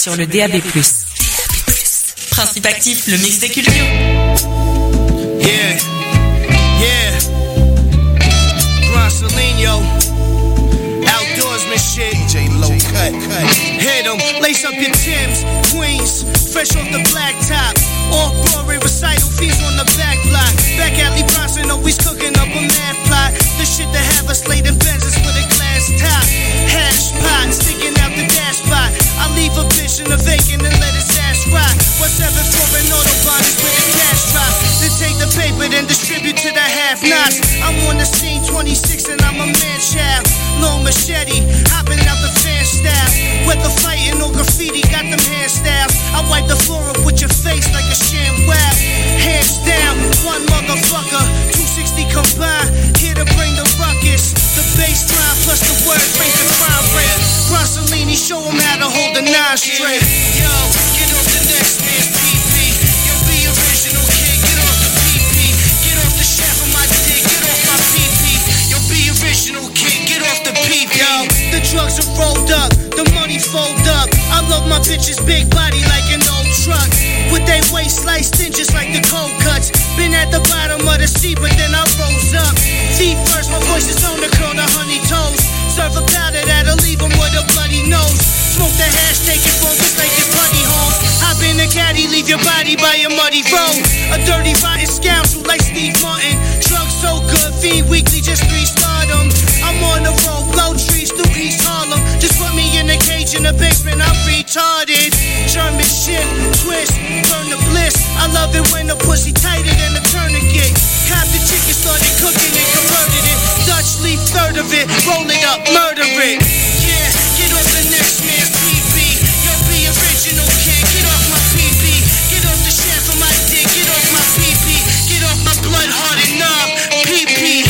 sur le DAB+. Principe actif, le mix des cultures. Yeah, yeah. Bronsolino. Outdoorsman shit. DJ Low Cut. Hit 'em. Lace up your Timbs. Queens. Fresh off the black top. Off-Broadway recital fees on the back block. Back alley Bronson always cooking up a mad plot. The shit that have us laid in Benzes with a glass top. Hash pot, sticking out the dash spot. I leave a bitch in the vacant and let his ass rot. 174 and Autobahn is where the cash drop. Then take the paper, then distribute to the half-nots. I'm on the scene 26 and I'm a man-child. Long machete, hopping out the fan style. Whether fighting or graffiti, got them hand styles. I wipe the floor up with your face like a sham wow. Hands down, one motherfucker, 260 combined. Here to bring the ruckus. The bass line plus the words raise the crime rate. Bronsolini, show him how to hold the nine straight. Yo, get off the next man's PP. Yo, be original kid, get off the PP. Get off the shaft of my dick, get off my PP. Yo, be original kid, get off the PP. Yo, the drugs are rolled up, the money fold up. I love my bitch's big body like an old truck. With they waist sliced in just like the cold cuts. Been at the bottom of the sea, but then I rose up. Feet first, my voice is on the curl, the honey toes. Serve a powder that'll leave them with a bloody nose. Smoke the hash, take it for just like it's bloody home. Hop in the caddy, leave your body by a muddy road. A dirty, rotten scoundrel like Steve Martin. Drugs so good, feed weekly, just restart them. I'm on the road, blow trees through East Harlem. Just put me in a cage in the basement, I'm retarded. German shit, twist, burn the bliss. I love it when the pussy tighter than a tourniquet. Cop the chicken, started cooking and converted it. Dutch leaf, third of it, roll it up, murder it. Yeah, get off the next man's PP. Yo, be original kid, get off my PP. Get off the shaft of my dick, get off my PP. Get off my blood-hearted knob, PP.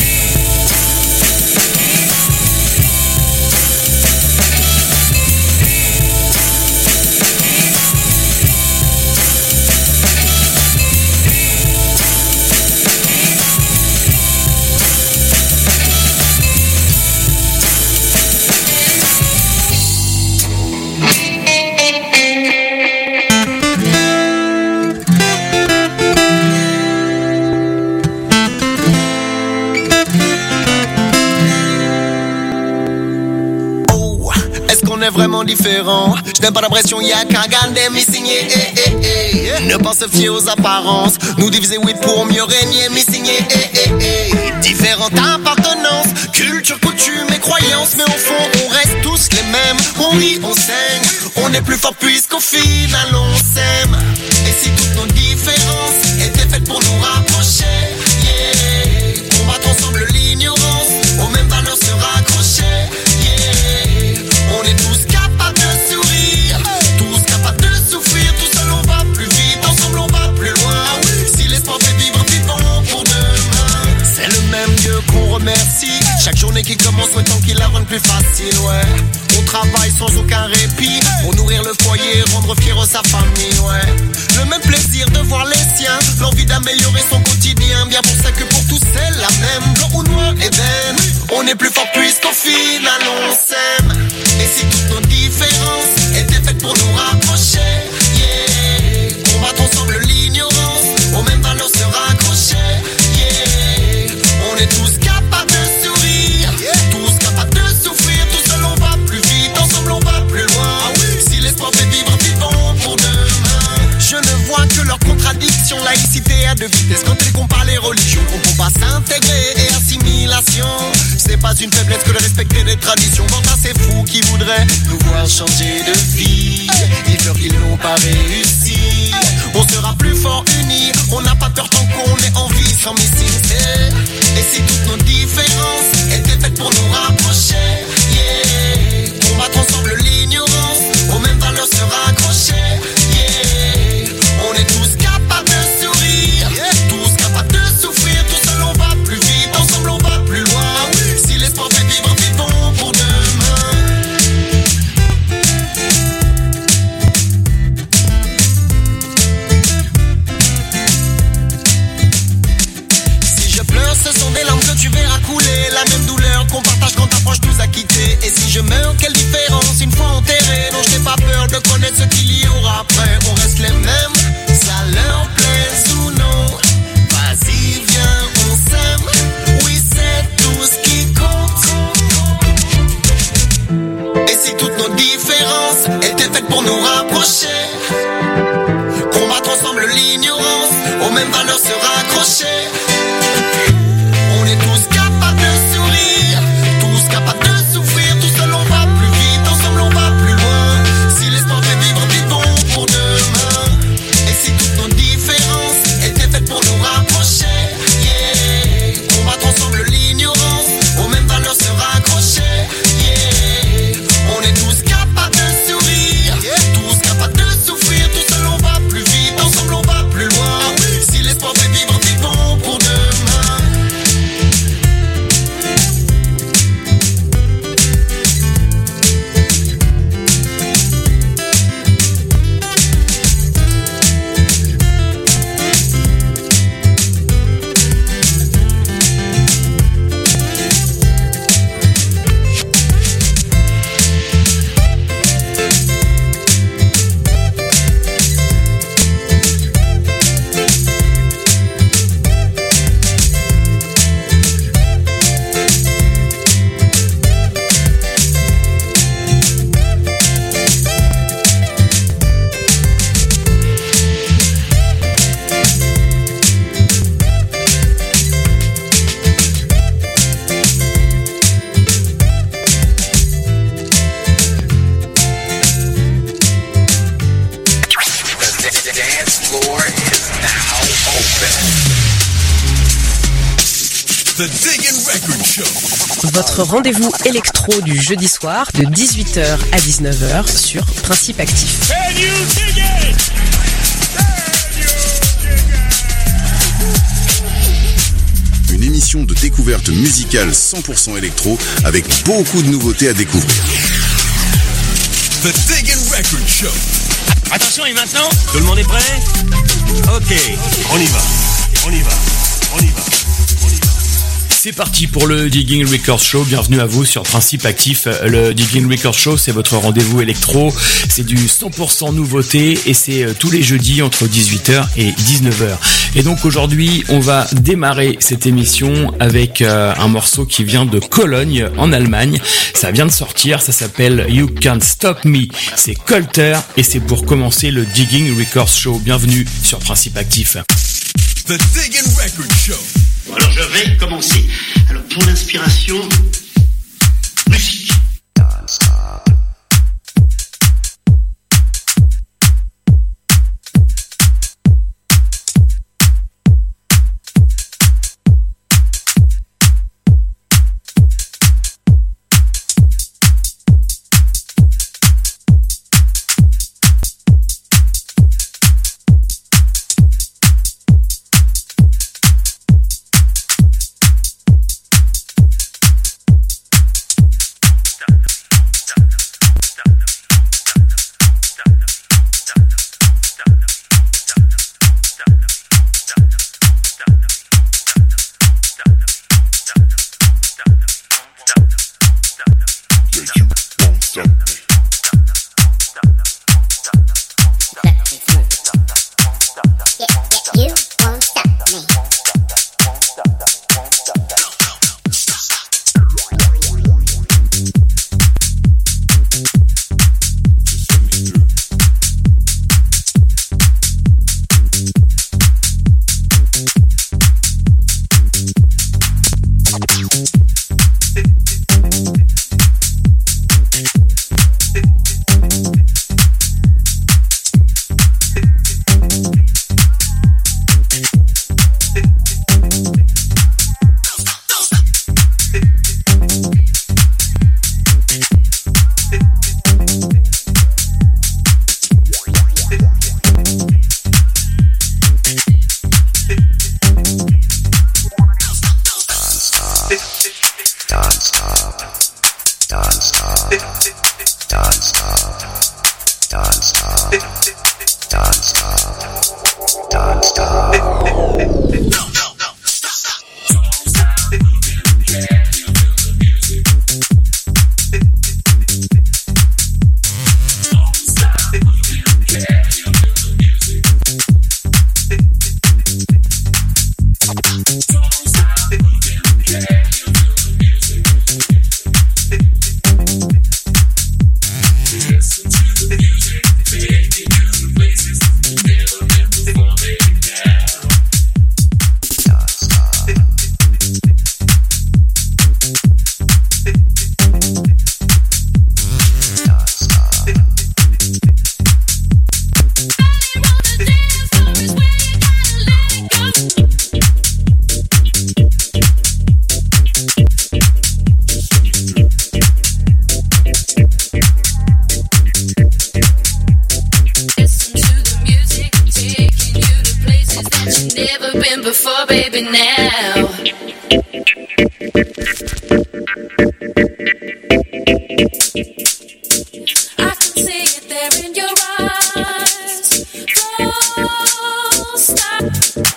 Vraiment différent. Je n'aime pas la pression, y'a qu'un regarder m'y signer. Ne pas se fier aux apparences. Nous diviser oui pour mieux régner, m'y signer. Différentes appartenances, culture, coutumes et croyances. Mais au fond, on reste tous les mêmes. On rit, on saigne. On est plus fort puisqu'au final on s'aime. Et si toutes nos différences étaient faites pour nous rapprocher, combattre ensemble l'ignorance, aux mêmes valeurs se raccrocher. On est tous capables de sourire, tous capables de souffrir. Tout seul on va plus vite, ensemble on va plus loin. Si l'espoir fait vivre, vivons pour demain. C'est le même Dieu qu'on remercie. Chaque journée qui commence, souhaitant qu'il la rende plus facile, ouais. On travaille sans aucun répit pour nourrir le foyer, rendre fier sa famille, ouais. Le même plaisir de voir les siens, l'envie d'améliorer son quotidien. Bien pour ça que pour tous c'est la même. Blanc ou noir, Eden. On est plus fort puisqu'au final on s'aime. Et si toutes nos différences étaient faites pour nous rapprocher, combattre ensemble l'ignorance, aux mêmes valeurs se raccrocher, on est tous capables de sourire, tous capables de souffrir. Tout seul on va plus vite, ensemble on va plus loin. Si l'espoir fait vivre, vivons pour demain. Je ne vois que leurs contradictions, laïcité à deux vitesses. Quand elles comparent les religions, on combat s'intégrer et assimilation. C'est pas une faiblesse que de respecter des traditions. Quant à ces fous qui voudraient nous voir changer de vie, dis-leur qu'ils n'ont pas réussi. On sera plus fort unis, on n'a pas peur tant qu'on est en vie sans missing. Et si toutes nos différences étaient faites pour nous rapprocher, combattre ensemble l'ignorance, aux mêmes valeurs se raccrocher, on est tous capables de sourire, tous capables de souffrir. Tout seul on va plus vite, ensemble on va plus loin. Si l'espoir fait vivre, vivons pour demain. Si je pleure, ce sont des larmes que tu verras couler. La même douleur qu'on partage quand ta proche nous a quittés. de connaître ce qu'il y aura après. On reste les mêmes, ça leur plaise ou non. Vas-y, viens, on s'aime. Oui, c'est tout ce qui compte. Et si toutes nos différences étaient faites pour nous rapprocher, combattre ensemble l'ignorance, aux mêmes valeurs se raccrocher. On est tous capables de sourire, tous capables de souffrir. Tout seul on va plus vite, ensemble on va plus loin. Si l'espoir fait vivre, vivons pour demain. Et si toutes nos différences étaient faites pour nous rapprocher, yeah. Combattre ensemble l'ignorance, aux mêmes valeurs se raccrocher, yeah. On est tous capables de sourire, tous capables de souffrir. Tout seul on va plus vite, ensemble on va plus loin. Si l'espoir fait vivre, vivons pour demain. The Diggin' Record Show. Votre rendez-vous électro du jeudi soir de 18h à 19h sur Principe Actif. Can you dig it? Une émission de découverte musicale 100% électro avec beaucoup de nouveautés à découvrir. The Diggin' Record Show. Attention, et maintenant, tout le monde est prêt? Ok, on y va. C'est parti pour le Digging Records Show, bienvenue à vous sur Principe Actif. Le Digging Records Show, c'est votre rendez-vous électro, c'est du 100% nouveauté et c'est tous les jeudis entre 18h et 19h. Et donc aujourd'hui, on va démarrer cette émission avec un morceau qui vient de Cologne en Allemagne. Ça vient de sortir, ça s'appelle You Can't Stop Me, c'est Colter et c'est pour commencer le Digging Records Show. Bienvenue sur Principe Actif. The Diggin' Record Show. Bon, alors je vais commencer. Alors pour l'inspiration, musique. never been before, baby, now. I can see it there in your eyes. Don't stop.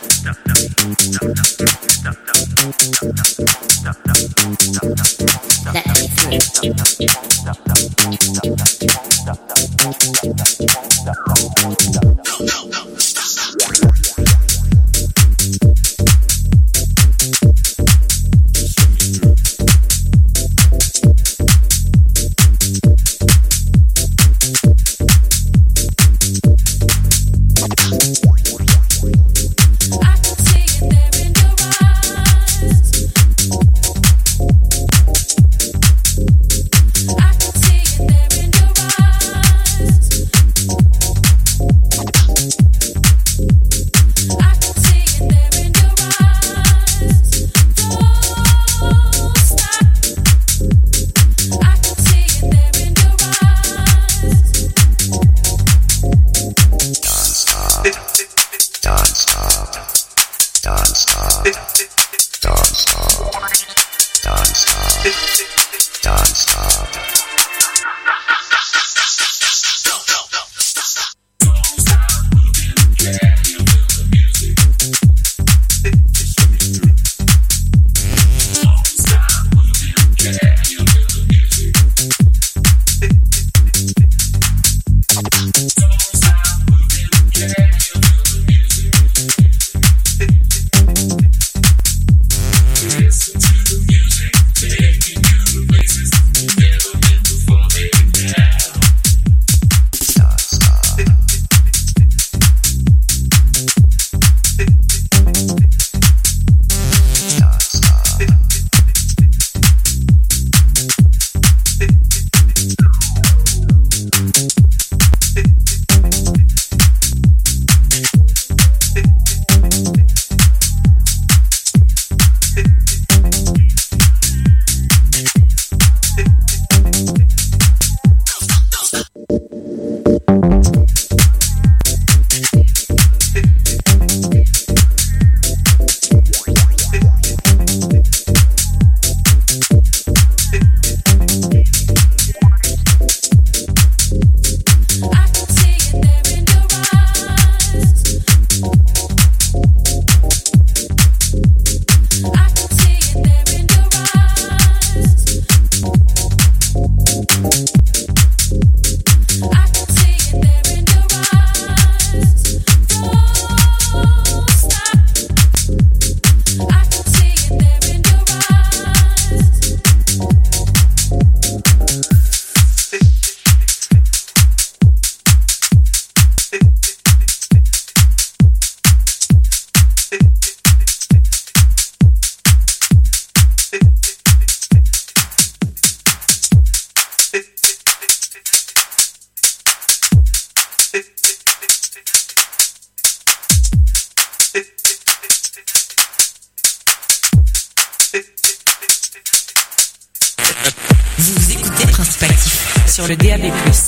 Vous écoutez Principe Actif sur le DAB+.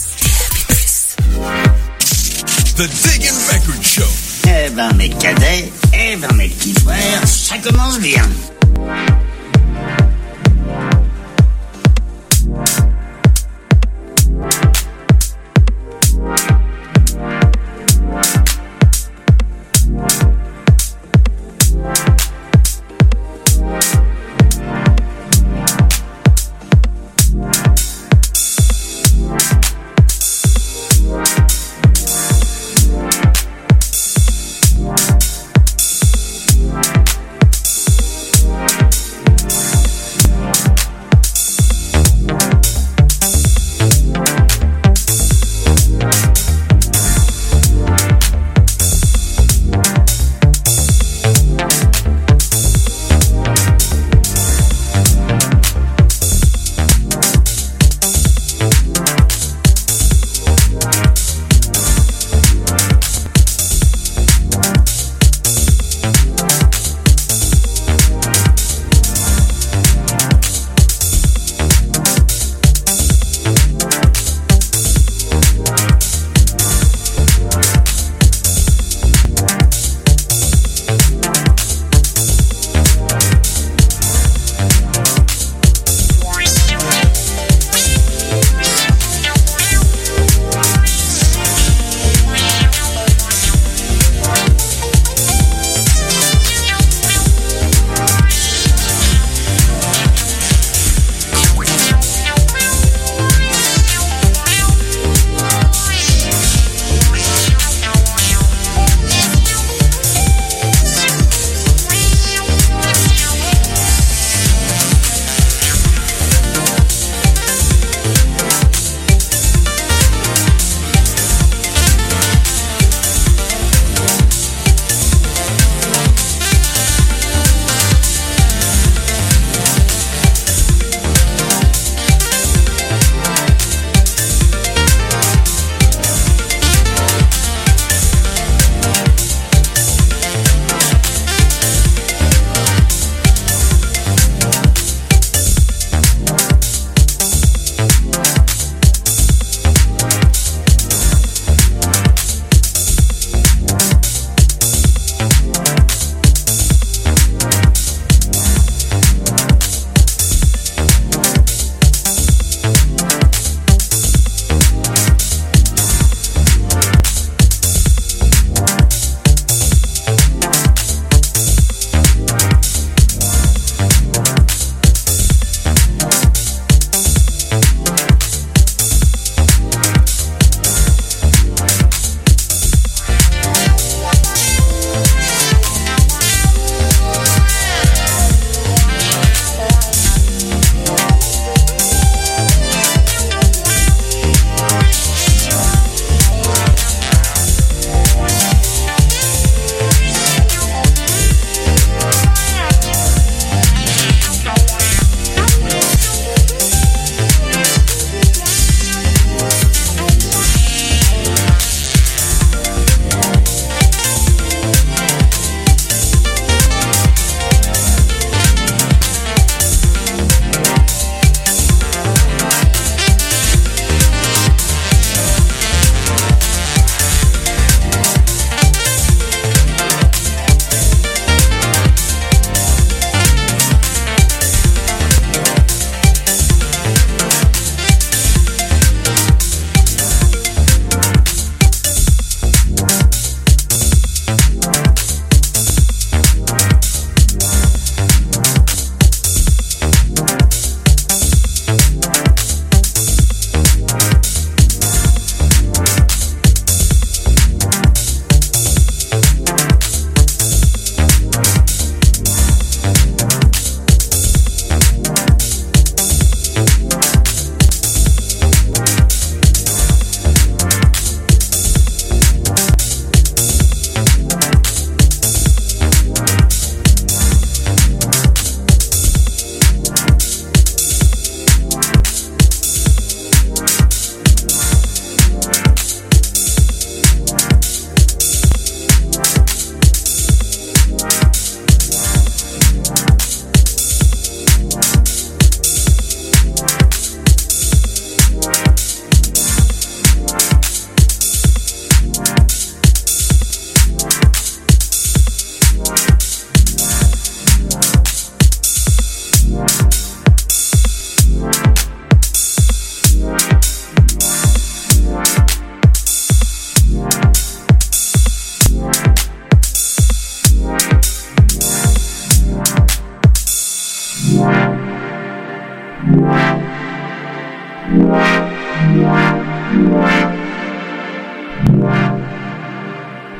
The Diggin' Record Show. Eh ben mes cadets, eh ben mes petits frères, ça commence bien.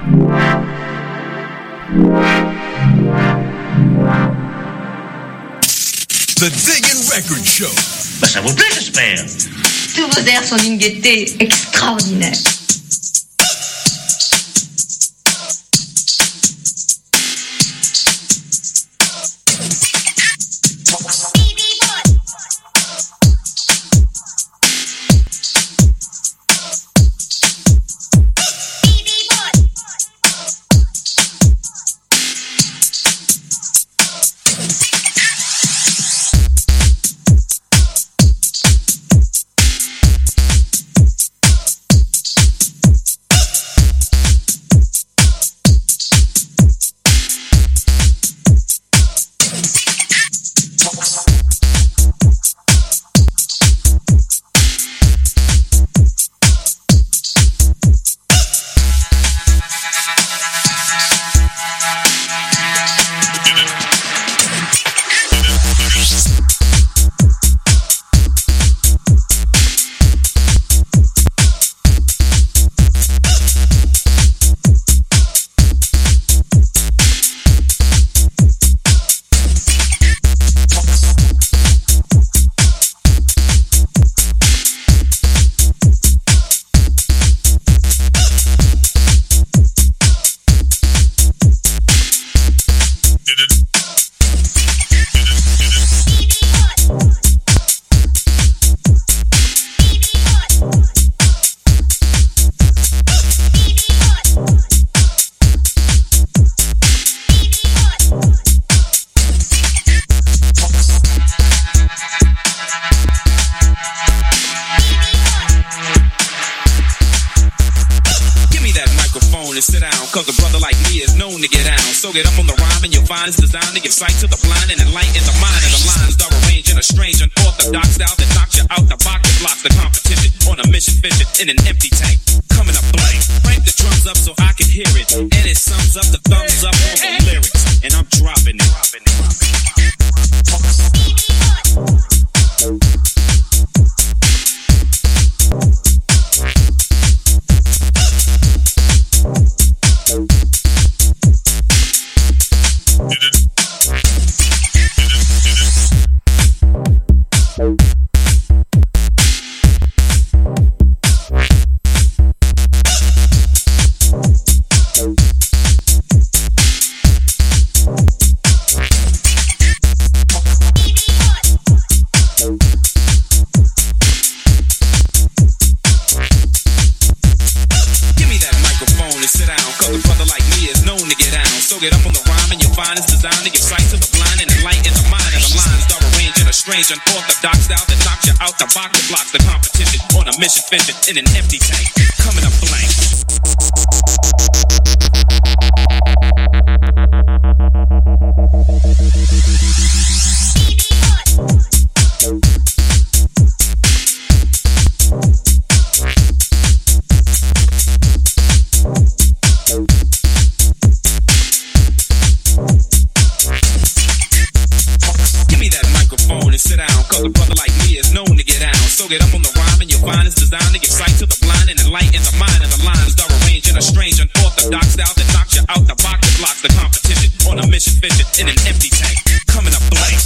The Diggin' Record Show. Bah ça vous plaît, j'espère. Tous vos airs sont d'une gaieté extraordinaire. So get up on the rhyme and you'll find it's designed to give sight to the blind and enlighten the mind. And the lines are arranged in a strange unorthodox style that knocks you out the box and blocks the competition on a mission fishing in an empty tank. Coming up blank, crank the drums up so I can hear it. And it sums up the thumbs up on the lyrics. And I'm dropping it. Get up on the rhyme and you'll find it's designed to give sight to the blind and enlighten the mind. And the lines are arranged in a strange unorthodox style that knocks you out the box and blocks the competition on a mission fishing in an empty tank. Coming up blank. Cause a brother like me is known to get down. So get up on the rhyme and you'll find it's designed to give sight to the blind and enlighten the mind. And the lines are arranged in a strange unorthodox style that knocks you out the box and blocks the competition on a mission fishing in an empty tank. Coming up blank.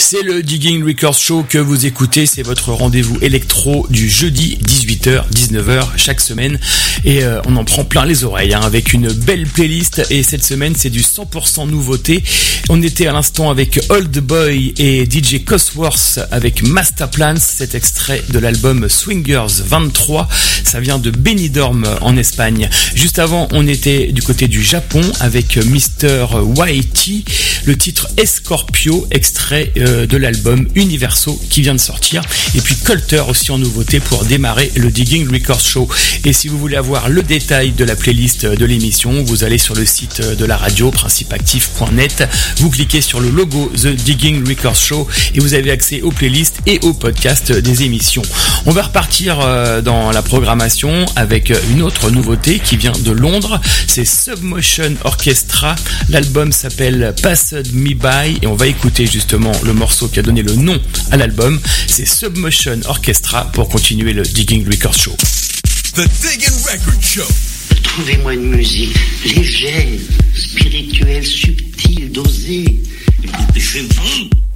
C'est le Digging Records Show que vous écoutez, c'est votre rendez-vous électro du jeudi 18h, 19h chaque semaine et on en prend plein les oreilles avec une belle playlist et cette semaine c'est du 100% nouveauté. On était à l'instant avec Old Boy et DJ Cosworth avec Masterplans, cet extrait de l'album Swingers 23, ça vient de Benidorm en Espagne. Juste avant on était du côté du Japon avec Mr. YT, le titre Escorpio, extrait de l'album Universo qui vient de sortir, et puis Colter aussi en nouveauté pour démarrer le Digging Records Show. Et si vous voulez avoir le détail de la playlist de l'émission, vous allez sur le site de la radio principeactif.net, vous cliquez sur le logo The Digging Records Show et vous avez accès aux playlists et aux podcasts des émissions. On va repartir dans la programmation avec une autre nouveauté qui vient de Londres, c'est Submotion Orchestra, l'album s'appelle Passed Me By et on va écouter justement le morceau qui a donné le nom à l'album, c'est Submotion Orchestra pour continuer le Digging Records Show. The Digging Records Show. Trouvez-moi une musique légère, spirituelle, subtile, dosée. Dépêchez-vous.